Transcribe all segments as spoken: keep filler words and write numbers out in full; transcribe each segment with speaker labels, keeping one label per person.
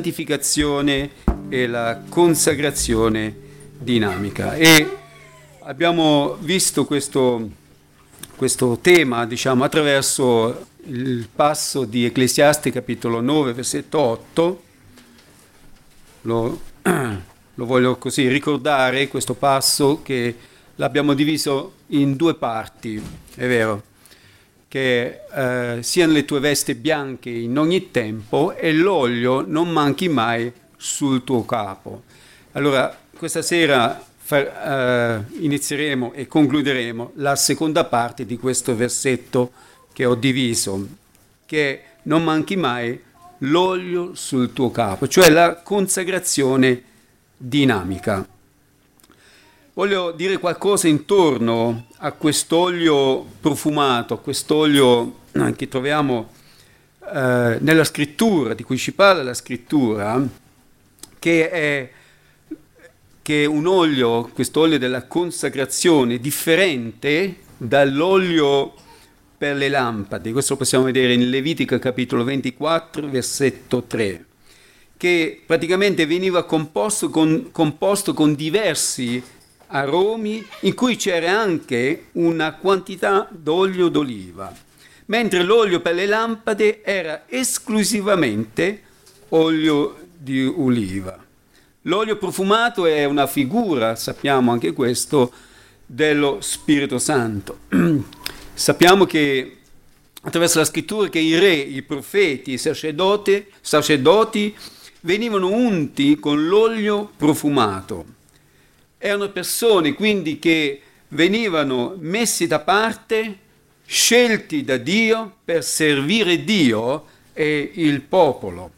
Speaker 1: santificazione e la consacrazione dinamica. E abbiamo visto questo, questo tema, diciamo, attraverso il passo di Ecclesiasti capitolo nove, versetto otto. Lo, lo voglio così ricordare, questo passo, che l'abbiamo diviso in due parti, è vero, che eh, siano le tue vesti bianche in ogni tempo e l'olio non manchi mai sul tuo capo. Allora, questa sera far, eh, inizieremo e concluderemo la seconda parte di questo versetto che ho diviso, che non manchi mai l'olio sul tuo capo, cioè la consacrazione dinamica. Voglio dire qualcosa intorno a quest'olio profumato, a quest'olio che troviamo eh, nella scrittura, di cui ci parla la scrittura, che è, che è un olio, quest'olio della consacrazione, differente dall'olio per le lampade. Questo lo possiamo vedere in Levitico capitolo ventiquattro, versetto tre, che praticamente veniva composto con, composto con diversi aromi, in cui c'era anche una quantità d'olio d'oliva, mentre l'olio per le lampade era esclusivamente olio di oliva. L'olio profumato è una figura, sappiamo anche questo, dello Spirito Santo. Sappiamo che attraverso la scrittura che i re, i profeti, i sacerdoti, sacerdoti venivano unti con l'olio profumato. Erano persone quindi che venivano messi da parte, scelti da Dio per servire Dio e il popolo.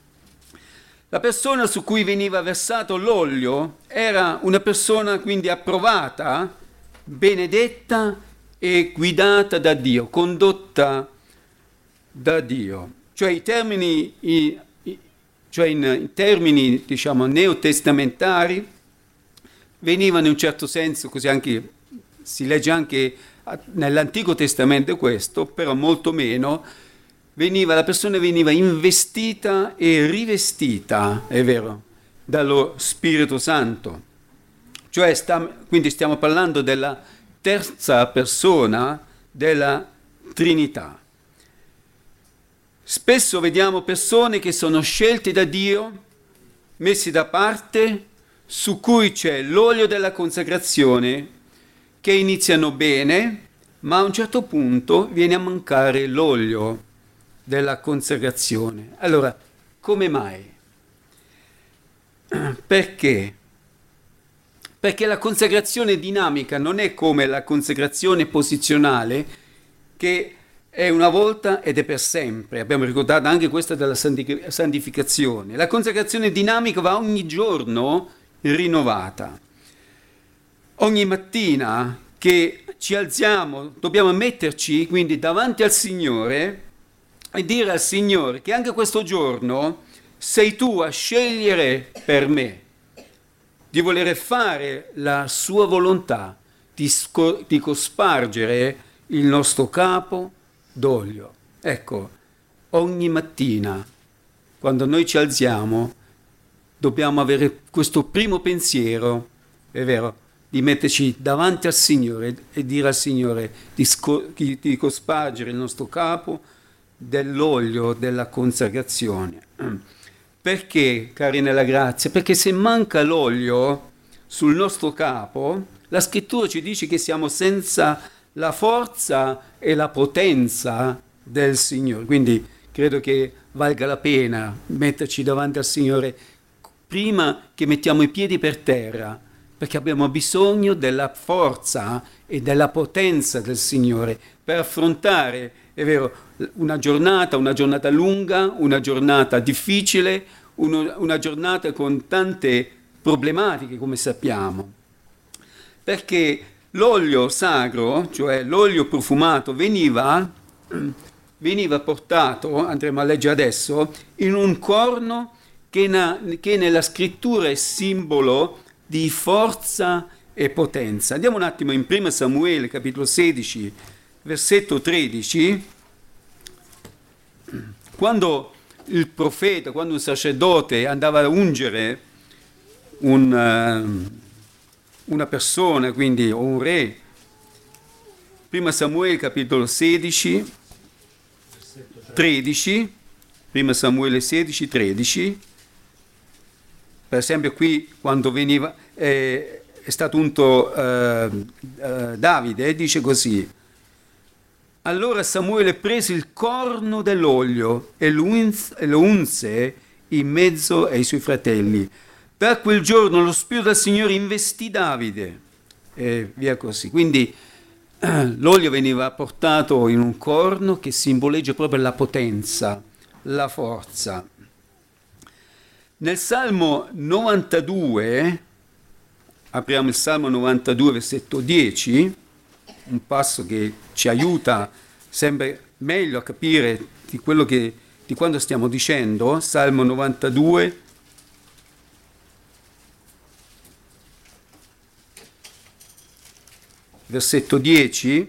Speaker 1: La persona su cui veniva versato l'olio era una persona quindi approvata, benedetta e guidata da Dio, condotta da Dio. Cioè i termini, i, i, cioè in, in termini diciamo neotestamentari, venivano in un certo senso, così anche si legge anche nell'Antico Testamento questo, però molto meno, veniva, la persona veniva investita e rivestita, è vero, dallo Spirito Santo. Cioè, sta, quindi stiamo parlando della terza persona della Trinità. Spesso vediamo persone che sono scelte da Dio, messi da parte, su cui c'è l'olio della consacrazione, che iniziano bene, ma a un certo punto viene a mancare l'olio della consacrazione. Allora, come mai? Perché? Perché la consacrazione dinamica non è come la consacrazione posizionale, che è una volta ed è per sempre. Abbiamo ricordato anche questa della santificazione. La consacrazione dinamica va ogni giorno rinnovata. Ogni mattina che ci alziamo dobbiamo metterci quindi davanti al Signore e dire al Signore che anche questo giorno sei tu a scegliere per me di voler fare la sua volontà, di, sco- di cospargere il nostro capo d'olio. Ecco, ogni mattina quando noi ci alziamo dobbiamo avere questo primo pensiero, è vero, di metterci davanti al Signore e dire al Signore di, sco- di cospargere il nostro capo dell'olio della consacrazione. Perché, cari nella grazia? Perché se manca l'olio sul nostro capo, la scrittura ci dice che siamo senza la forza e la potenza del Signore. Quindi credo che valga la pena metterci davanti al Signore prima che mettiamo i piedi per terra, perché abbiamo bisogno della forza e della potenza del Signore per affrontare, è vero, una giornata, una giornata lunga, una giornata difficile, uno, una giornata con tante problematiche, come sappiamo. Perché l'olio sacro, cioè l'olio profumato, veniva, veniva portato, andremo a leggere adesso, in un corno che, na, che nella scrittura è simbolo di forza e potenza. Andiamo un attimo in primo Samuele, capitolo sedici, versetto tredici. Quando il profeta, quando un sacerdote andava a ungere un, uh, una persona, quindi o un re, prima Samuele capitolo sedici, tredici, prima Samuele sedici, tredici, per esempio qui quando veniva, eh, è stato unto eh, eh, Davide, eh, dice così: allora Samuele prese il corno dell'olio e lo unse, e lo unse in mezzo ai suoi fratelli. Da quel giorno lo Spirito del Signore investì Davide e via così. Quindi eh, l'olio veniva portato in un corno che simboleggia proprio la potenza, la forza. Nel Salmo novantadue, apriamo il Salmo novantadue, versetto dieci, un passo che ci aiuta sempre meglio a capire di quello che, di quanto stiamo dicendo. Salmo novantadue, versetto dieci,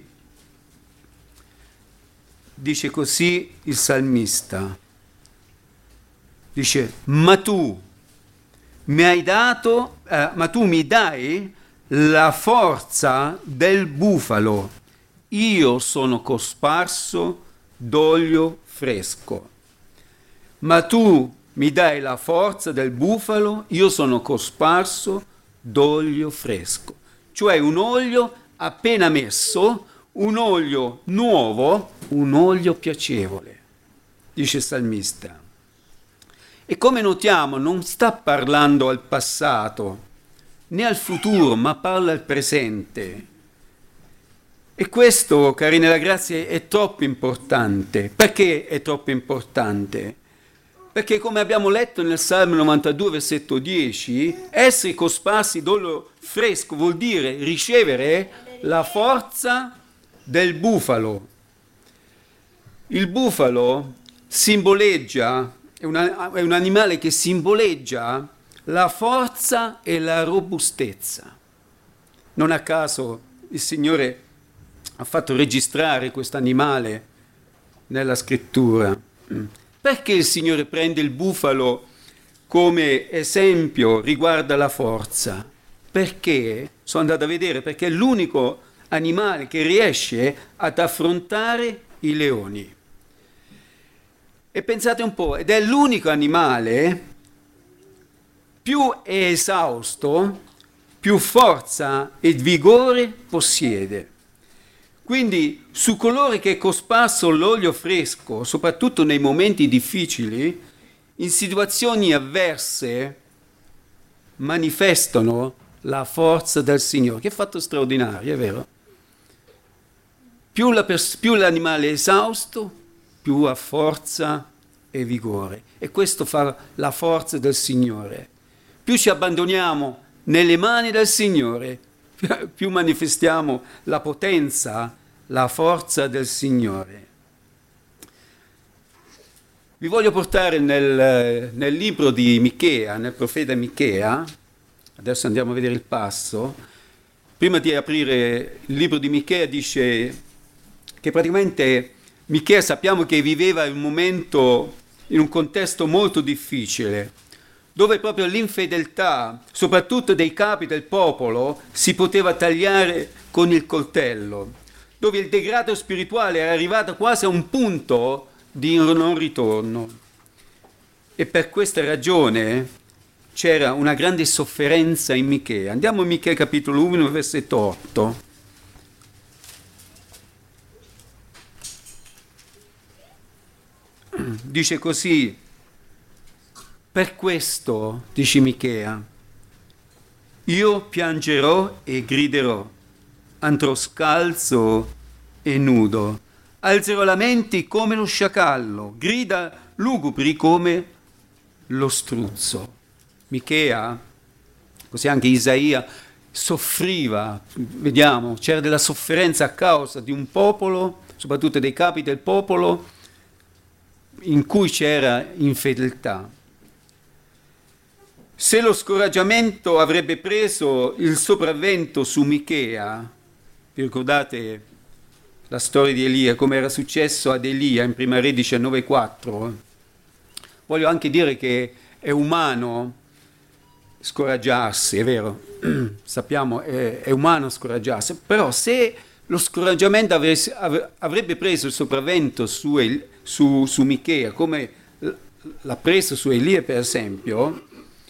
Speaker 1: dice così il salmista, dice: ma tu mi hai dato, eh, ma tu mi dai la forza del bufalo, io sono cosparso d'olio fresco. Ma tu mi dai la forza del bufalo, io sono cosparso d'olio fresco. Cioè un olio appena messo, un olio nuovo, un olio piacevole, dice il salmista. E come notiamo non sta parlando al passato né al futuro, ma parla al presente. E questo, cari nella grazia, è troppo importante. Perché è troppo importante? Perché come abbiamo letto nel Salmo novantadue, versetto dieci, essere cosparsi d'olio fresco vuol dire ricevere la forza del bufalo. Il bufalo simboleggia, è, una, è un animale che simboleggia la forza e la robustezza. Non a caso il Signore ha fatto registrare questo animale nella scrittura. Perché il Signore prende il bufalo come esempio riguardo alla forza? Perché, sono andato a vedere, perché è l'unico animale che riesce ad affrontare i leoni. E pensate un po', ed è l'unico animale più è esausto, più forza e vigore possiede. Quindi su coloro che è cosparso l'olio fresco, soprattutto nei momenti difficili, in situazioni avverse, manifestano la forza del Signore, che è fatto straordinario, è vero? Più, la pers- più l'animale è esausto, più ha forza e vigore. E questo fa la forza del Signore. Più ci abbandoniamo nelle mani del Signore, più manifestiamo la potenza, la forza del Signore. Vi voglio portare nel, nel libro di Michea, nel profeta Michea. Adesso andiamo a vedere il passo. Prima di aprire il libro di Michea dice che praticamente Michea sappiamo che viveva in un momento, in un contesto molto difficile, dove proprio l'infedeltà, soprattutto dei capi del popolo, si poteva tagliare con il coltello, dove il degrado spirituale era arrivato quasi a un punto di non ritorno. E per questa ragione c'era una grande sofferenza in Michea. Andiamo a Michea capitolo uno, versetto otto. Dice così: per questo, dice Michea, io piangerò e griderò, andrò scalzo e nudo, alzerò lamenti come lo sciacallo, grida lugubri come lo struzzo. Michea, così anche Isaia, soffriva, vediamo, c'era della sofferenza a causa di un popolo, soprattutto dei capi del popolo, in cui c'era infedeltà. Se lo scoraggiamento avrebbe preso il sopravvento su Michea, vi ricordate la storia di Elia, come era successo ad Elia in Prima Re diciannove quattro? voglio anche dire che è umano scoraggiarsi, è vero, sappiamo, è, è umano scoraggiarsi, però se lo scoraggiamento avesse, av- avrebbe preso il sopravvento su, El, su, su Michea, come l'ha preso su Elia per esempio,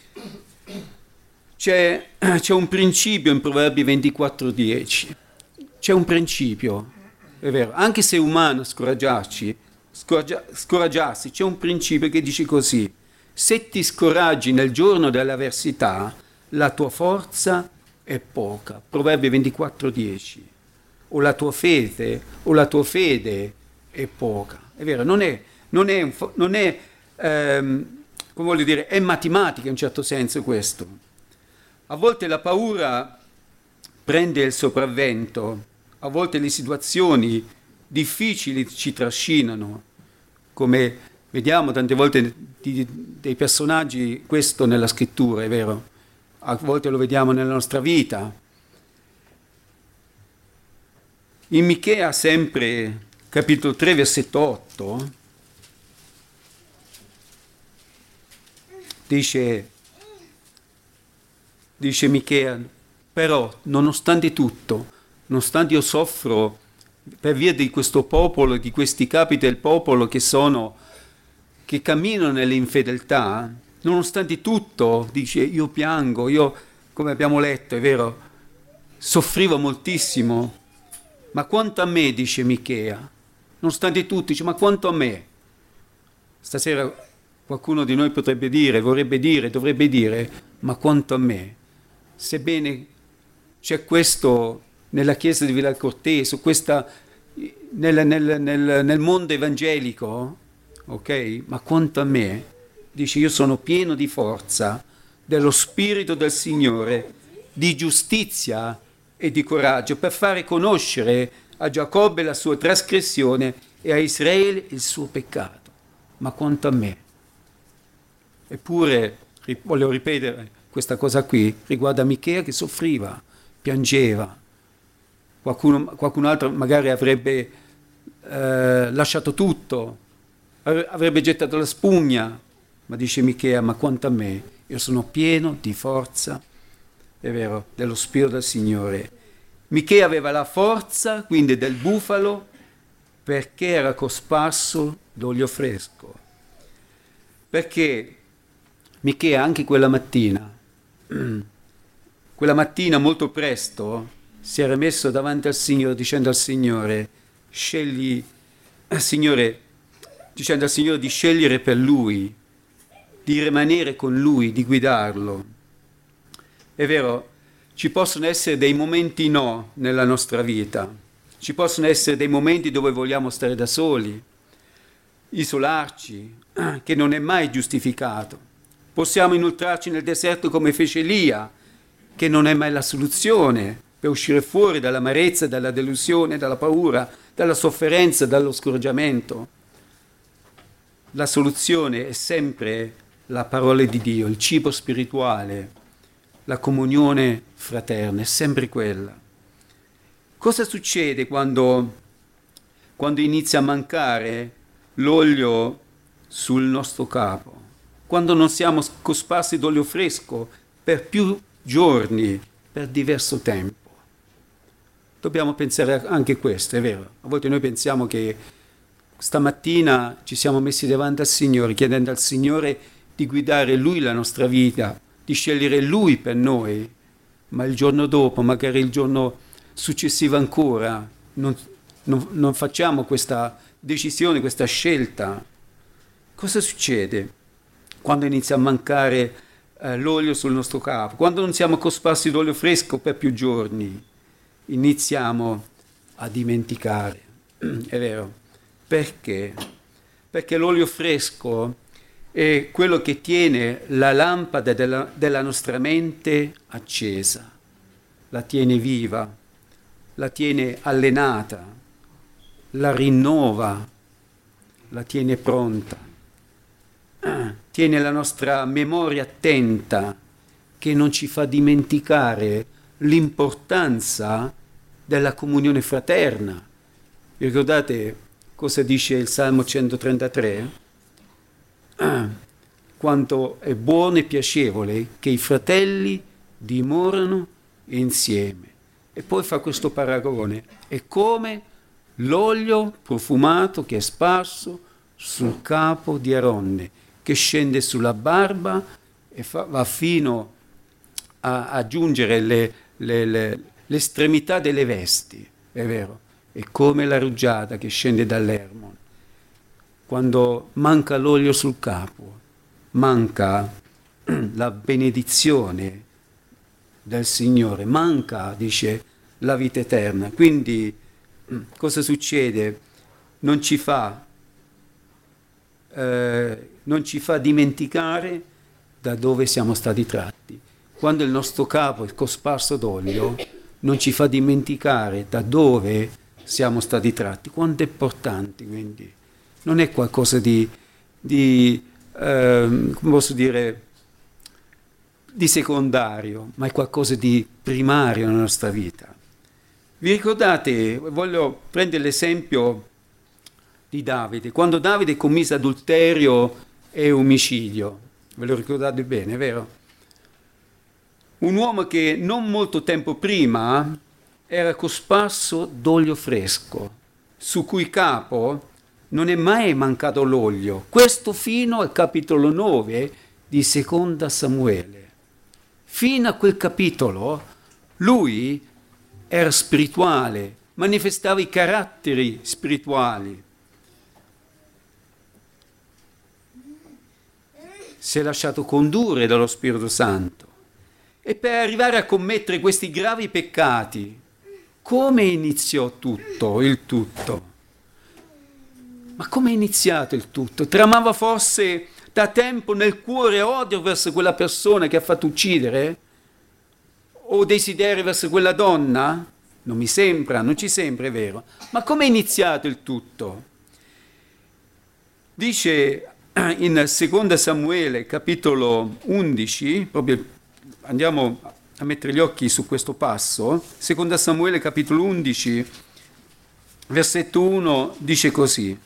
Speaker 1: c'è, c'è un principio in Proverbi ventiquattro dieci, c'è un principio, è vero, anche se è umano scoraggiarci, scoraggia, scoraggiarsi, c'è un principio che dice così: se ti scoraggi nel giorno dell'avversità, la tua forza è poca. Proverbi ventiquattro dieci. O la tua fede, o la tua fede è poca. È vero, non è, non è, non è ehm, come voglio dire, è matematica in un certo senso questo. A volte la paura prende il sopravvento, a volte le situazioni difficili ci trascinano, come vediamo tante volte di, dei personaggi, questo nella scrittura, è vero, a volte lo vediamo nella nostra vita. In Michea sempre, capitolo tre, versetto otto, dice, dice Michea, però nonostante tutto, nonostante io soffro per via di questo popolo, di questi capi del popolo che sono, che camminano nelle infedeltà, nonostante tutto, dice, io piango, io, come abbiamo letto, è vero, soffrivo moltissimo, ma quanto a me, dice Michea, nonostante tutto, dice, ma quanto a me? Stasera qualcuno di noi potrebbe dire, vorrebbe dire, dovrebbe dire, ma quanto a me? Sebbene c'è questo nella chiesa di Villa Cortese, questa, nel, nel, nel, nel mondo evangelico, ok? Ma quanto a me, dice, io sono pieno di forza, dello Spirito del Signore, di giustizia e di coraggio, per fare conoscere a Giacobbe la sua trasgressione e a Israele il suo peccato. Ma quanto a me. Eppure, voglio ripetere questa cosa qui, riguarda Michea che soffriva, piangeva. Qualcuno, qualcun altro magari avrebbe eh, lasciato tutto, avrebbe gettato la spugna, ma dice Michea, ma quanto a me, io sono pieno di forza, è vero, dello Spirito del Signore. Michea aveva la forza, quindi, del bufalo, perché era cosparso d'olio fresco. Perché Michea anche quella mattina, quella mattina molto presto, si era messo davanti al Signore, dicendo al Signore, scegli, Signore, dicendo al Signore di scegliere per Lui, di rimanere con Lui, di guidarlo. È vero, ci possono essere dei momenti no nella nostra vita, ci possono essere dei momenti dove vogliamo stare da soli, isolarci, che non è mai giustificato. Possiamo inoltrarci nel deserto come fece Elia, che non è mai la soluzione per uscire fuori dall'amarezza, dalla delusione, dalla paura, dalla sofferenza, dallo scoraggiamento. La soluzione è sempre la parola di Dio, il cibo spirituale, la comunione fraterna, è sempre quella. Cosa succede quando, quando inizia a mancare l'olio sul nostro capo? Quando non siamo cosparsi d'olio fresco per più giorni, per diverso tempo. Dobbiamo pensare anche a questo, è vero. A volte noi pensiamo che stamattina ci siamo messi davanti al Signore, chiedendo al Signore di guidare Lui la nostra vita, di scegliere Lui per noi, ma il giorno dopo, magari il giorno successivo ancora, non, non, non facciamo questa decisione, questa scelta. Cosa succede quando inizia a mancare eh, l'olio sul nostro capo? Quando non siamo cosparsi d'olio fresco per più giorni, iniziamo a dimenticare, è vero. Perché? Perché l'olio fresco è quello che tiene la lampada della, della nostra mente accesa, la tiene viva, la tiene allenata, la rinnova, la tiene pronta, tiene la nostra memoria attenta, che non ci fa dimenticare l'importanza della comunione fraterna. Vi ricordate cosa dice il Salmo centotrentatré? quanto è buono e piacevole che i fratelli dimorano insieme. E poi fa questo paragone, è come l'olio profumato che è sparso sul capo di Aronne, che scende sulla barba e fa, va fino a, a giungere le, le, le, l'estremità delle vesti, è vero, è come la rugiada che scende dall'Ermon. Quando manca l'olio sul capo, manca la benedizione del Signore, manca, dice, la vita eterna. Quindi cosa succede? Non ci fa, eh, non ci fa dimenticare da dove siamo stati tratti. Quando il nostro capo è cosparso d'olio, non ci fa dimenticare da dove siamo stati tratti. Quanto è importante, quindi. Non è qualcosa di, di eh, come posso dire, di secondario, ma è qualcosa di primario nella nostra vita. Vi ricordate, voglio prendere l'esempio di Davide, quando Davide commise adulterio e omicidio, ve lo ricordate bene, vero? Un uomo che non molto tempo prima era cosparso d'olio fresco, su cui capo non è mai mancato l'olio, questo fino al capitolo nove di Seconda Samuele. Fino a quel capitolo lui era spirituale, manifestava i caratteri spirituali. Si è lasciato condurre dallo Spirito Santo. E per arrivare a commettere questi gravi peccati, come iniziò tutto, il tutto? Ma come è iniziato il tutto? Tramava forse da tempo nel cuore odio verso quella persona che ha fatto uccidere? O desiderio verso quella donna? Non mi sembra, non ci sembra, è vero. Ma come è iniziato il tutto? Dice in Seconda Samuele, capitolo undici, proprio andiamo a mettere gli occhi su questo passo, Seconda Samuele, capitolo undici, versetto uno, dice così.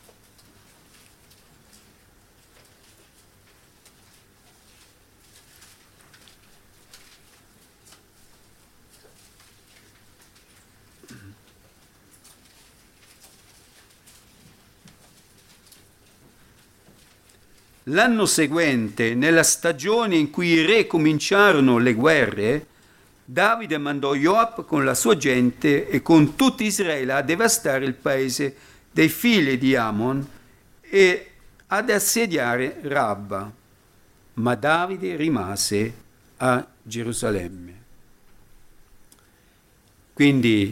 Speaker 1: L'anno seguente, nella stagione in cui i re cominciarono le guerre, Davide mandò Joab con la sua gente e con tutto Israele a devastare il paese dei figli di Ammon e ad assediare Rabba. Ma Davide rimase a Gerusalemme. Quindi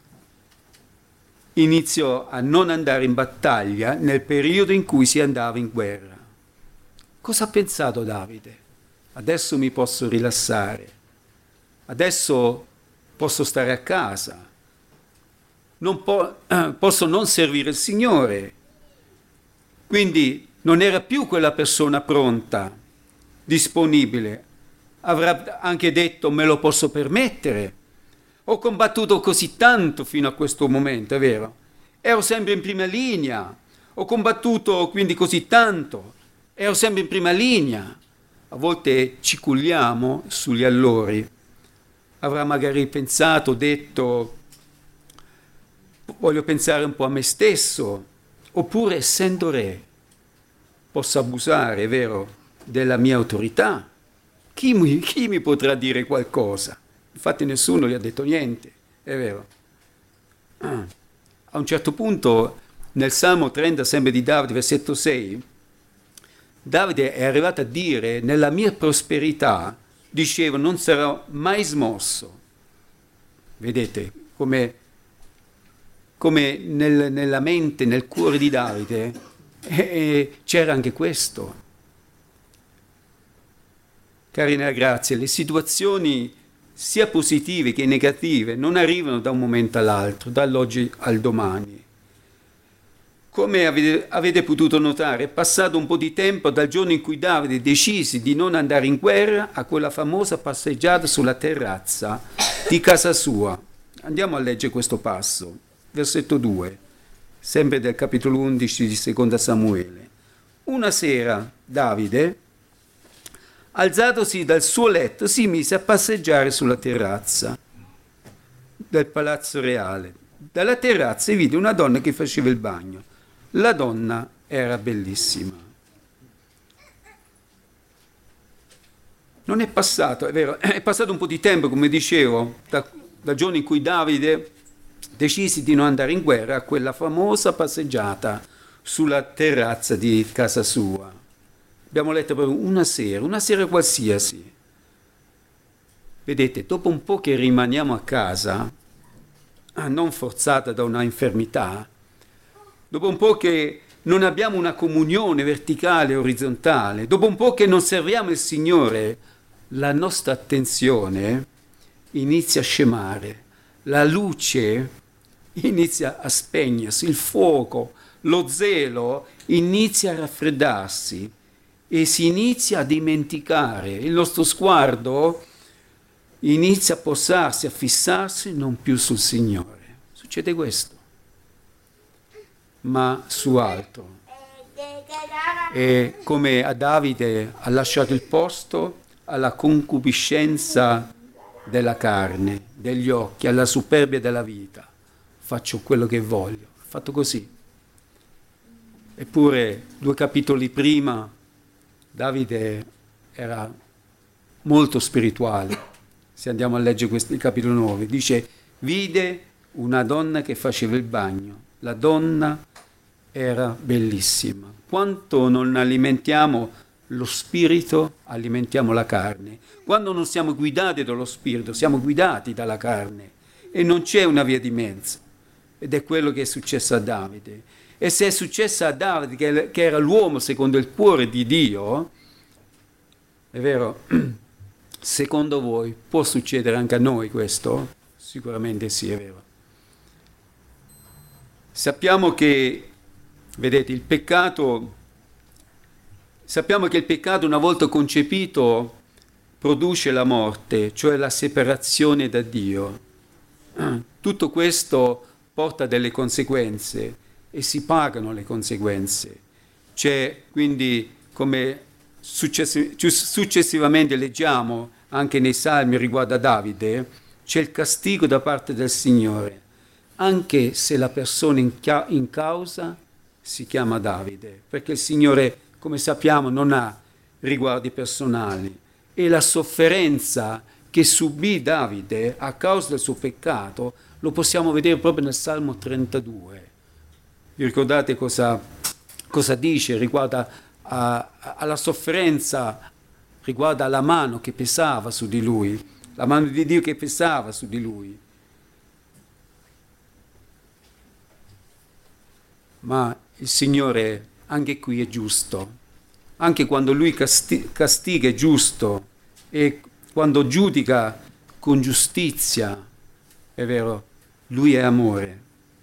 Speaker 1: iniziò a non andare in battaglia nel periodo in cui si andava in guerra. Cosa ha pensato Davide? Adesso mi posso rilassare, adesso posso stare a casa, non po- eh, posso non servire il Signore. Quindi non era più quella persona pronta, disponibile. Avrà anche detto me lo posso permettere. Ho combattuto così tanto fino a questo momento, è vero? Ero sempre in prima linea, ho combattuto quindi così tanto. Ero sempre in prima linea. A volte ci culliamo sugli allori. Avrà magari pensato, detto, voglio pensare un po' a me stesso, oppure essendo re, posso abusare, è vero, della mia autorità. Chi mi, chi mi potrà dire qualcosa? Infatti nessuno gli ha detto niente, è vero. Ah. A un certo punto, nel Salmo trenta, sempre di Davide, versetto sei, Davide è arrivato a dire, nella mia prosperità, dicevo, non sarò mai smosso. Vedete, come, come nel, nella mente, nel cuore di Davide, eh, eh, c'era anche questo. Cari nella grazia, le situazioni sia positive che negative non arrivano da un momento all'altro, dall'oggi al domani. Come avete, avete potuto notare, è passato un po' di tempo dal giorno in cui Davide decise di non andare in guerra a quella famosa passeggiata sulla terrazza di casa sua. Andiamo a leggere questo passo, versetto due, sempre del capitolo undici di Seconda Samuele. Una sera Davide Alzatosi dal suo letto, si mise a passeggiare sulla terrazza del palazzo reale. Dalla terrazza vide una donna che faceva il bagno. La donna era bellissima. Non è passato, è vero, è passato un po' di tempo, come dicevo, da, dal giorno in cui Davide decise di non andare in guerra, a quella famosa passeggiata sulla terrazza di casa sua. Abbiamo letto proprio una sera, una sera qualsiasi. Vedete, dopo un po' che rimaniamo a casa, non forzata da una infermità, dopo un po' che non abbiamo una comunione verticale e orizzontale, dopo un po' che non serviamo il Signore, la nostra attenzione inizia a scemare, la luce inizia a spegnersi, il fuoco, lo zelo inizia a raffreddarsi e si inizia a dimenticare, il nostro sguardo inizia a posarsi, a fissarsi non più sul Signore. Succede questo, ma su altro. E come a Davide ha lasciato il posto alla concupiscenza della carne, degli occhi, alla superbia della vita. Faccio quello che voglio. Ha fatto così. Eppure due capitoli prima Davide era molto spirituale. Se andiamo a leggere questo, il capitolo nove, dice: vide una donna che faceva il bagno. La donna era bellissima. Quanto non alimentiamo lo spirito, alimentiamo la carne. Quando non siamo guidati dallo spirito, siamo guidati dalla carne e non c'è una via di mezzo. Ed è quello che è successo a Davide. E se è successo a Davide, che, che era l'uomo secondo il cuore di Dio, è vero, secondo voi può succedere anche a noi questo? Sicuramente sì, è vero. Sappiamo che, vedete, il peccato, sappiamo che il peccato una volta concepito produce la morte, cioè la separazione da Dio. Tutto questo porta delle conseguenze e si pagano le conseguenze. C'è quindi, come successi- successivamente leggiamo anche nei Salmi riguardo a Davide, c'è il castigo da parte del Signore, anche se la persona in, chia- in causa si chiama Davide, perché il Signore, come sappiamo, non ha riguardi personali, e la sofferenza che subì Davide a causa del suo peccato lo possiamo vedere proprio nel Salmo trentadue. Vi ricordate cosa, cosa dice riguardo a, a, alla sofferenza, riguardo alla mano che pesava su di lui, la mano di Dio che pesava su di lui. Ma il Signore anche qui è giusto, anche quando Lui casti- castiga è giusto e quando giudica con giustizia, è vero, Lui è amore.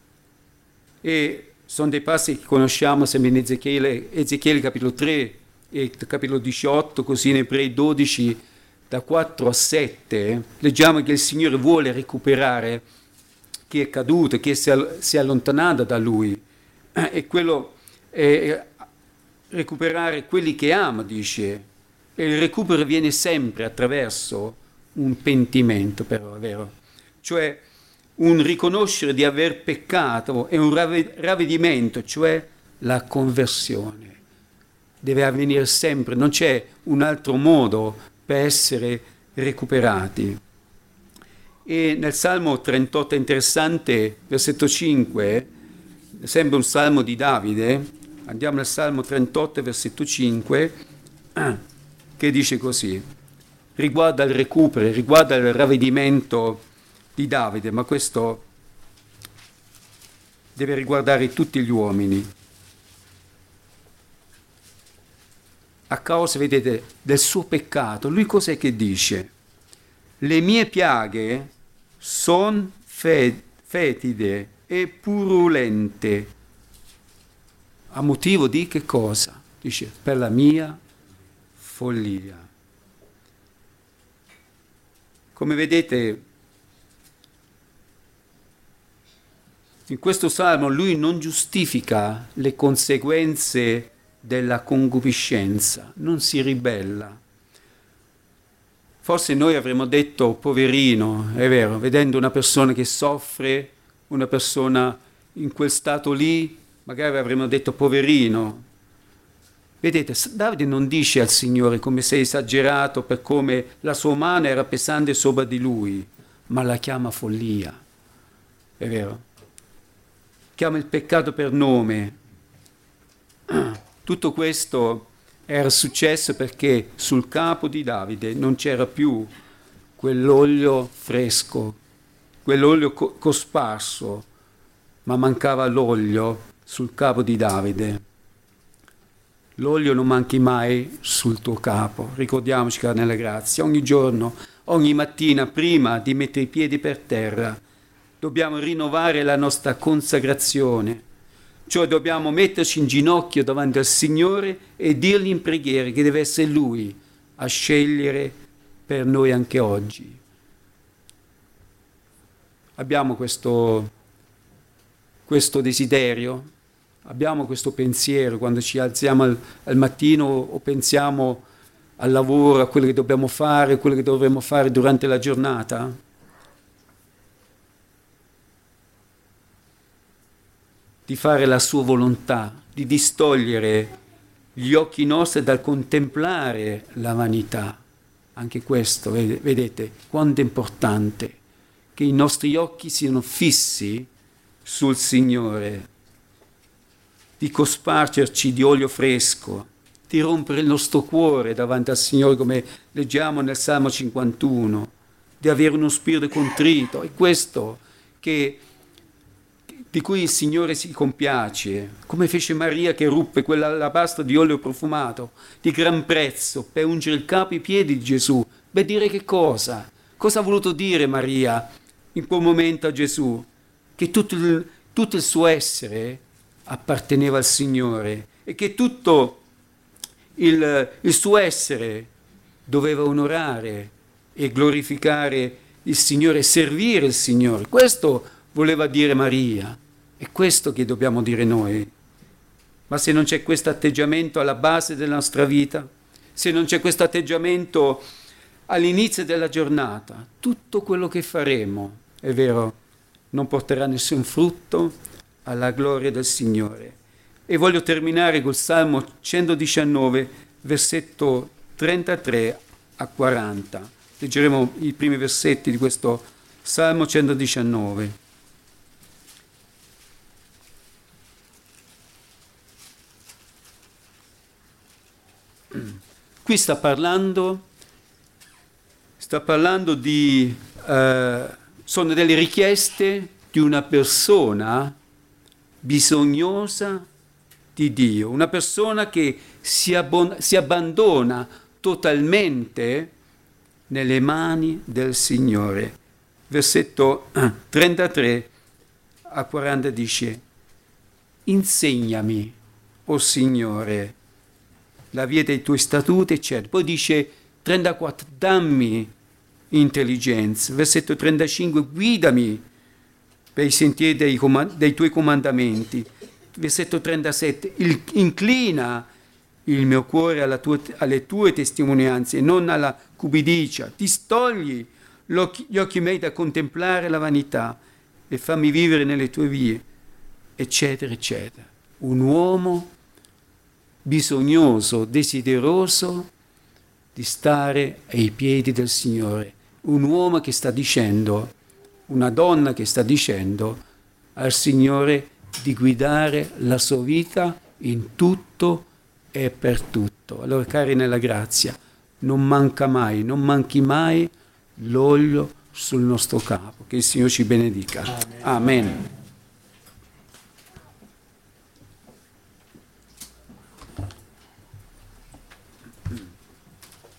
Speaker 1: E sono dei passi che conosciamo sempre in Ezechiele, Ezechiele capitolo tre e capitolo diciotto, così in Ebrei dodici, da quattro a sette, leggiamo che il Signore vuole recuperare chi è caduto, chi si è allontanato da Lui, e quello è recuperare quelli che ama, dice, e il recupero viene sempre attraverso un pentimento, però, è vero? Cioè un riconoscere di aver peccato e un ravvedimento, cioè la conversione. Deve avvenire sempre, non c'è un altro modo per essere recuperati. E nel Salmo trentotto è interessante, versetto cinque, sempre un salmo di Davide, andiamo nel Salmo trentotto, versetto cinque, che dice così, riguarda il recupero, riguarda il ravvedimento di Davide, ma questo deve riguardare tutti gli uomini. A causa, vedete, del suo peccato, lui cos'è che dice? Le mie piaghe sono fetide e purulente. A motivo di che cosa? Dice, per la mia follia. Come vedete, in questo salmo lui non giustifica le conseguenze della concupiscenza, non si ribella, Forse noi avremmo detto poverino, è vero, vedendo una persona che soffre, una persona in quel stato lì, magari avremmo detto poverino. Vedete, Davide non dice al Signore come sei esagerato per come la sua mano era pesante sopra di lui, ma la chiama follia, è vero? Chiama il peccato per nome. Tutto questo era successo perché sul capo di Davide non c'era più quell'olio fresco, quell'olio co- cosparso, ma mancava l'olio sul capo di Davide. L'olio non manchi mai sul tuo capo, ricordiamoci che nella grazia, ogni giorno, ogni mattina, prima di mettere i piedi per terra, dobbiamo rinnovare la nostra consacrazione, cioè dobbiamo metterci in ginocchio davanti al Signore e dirgli in preghiera che deve essere Lui a scegliere per noi anche oggi. Abbiamo questo, questo desiderio, abbiamo questo pensiero quando ci alziamo al, al mattino o pensiamo al lavoro, a quello che dobbiamo fare, a quello che dovremmo fare durante la giornata. Di fare la sua volontà, di distogliere gli occhi nostri dal contemplare la vanità. Anche questo, vedete, quanto è importante che i nostri occhi siano fissi sul Signore, di cospargerci di olio fresco, di rompere il nostro cuore davanti al Signore, come leggiamo nel Salmo cinquantuno, di avere uno spirito contrito. È questo che di cui il Signore si compiace, come fece Maria che ruppe quell'alabastro di olio profumato di gran prezzo per ungere il capo e i piedi di Gesù. Beh, dire che cosa? Cosa ha voluto dire Maria in quel momento a Gesù? Che tutto il, tutto il suo essere apparteneva al Signore e che tutto il, il suo essere doveva onorare e glorificare il Signore e servire il Signore. Questo voleva dire Maria, è questo che dobbiamo dire noi. Ma se non c'è questo atteggiamento alla base della nostra vita, se non c'è questo atteggiamento all'inizio della giornata, tutto quello che faremo, è vero, non porterà nessun frutto alla gloria del Signore. E voglio terminare col Salmo centodiciannove, versetto trentatré a quaranta. Leggeremo i primi versetti di questo Salmo centodiciannove. Qui sta parlando, sta parlando di, eh, sono delle richieste di una persona bisognosa di Dio, una persona che si, abbon- si abbandona totalmente nelle mani del Signore. Versetto trentatré a quaranta dice: insegnami, o Signore, la via dei tuoi statuti, eccetera. Poi dice trentaquattro, dammi intelligenza. Versetto trentacinque, guidami per i sentieri dei, comand- dei tuoi comandamenti. Versetto trentasette, il, inclina il mio cuore alla tua, alle tue testimonianze e non alla cupidigia. Distogli gli occhi miei da contemplare la vanità e fammi vivere nelle tue vie, eccetera, eccetera. Un uomo bisognoso, desideroso di stare ai piedi del Signore. Un uomo che sta dicendo, una donna che sta dicendo al Signore di guidare la sua vita in tutto e per tutto. Allora, cari nella grazia, non manca mai, non manchi mai l'olio sul nostro capo. Che il Signore ci benedica. Amen. Amen.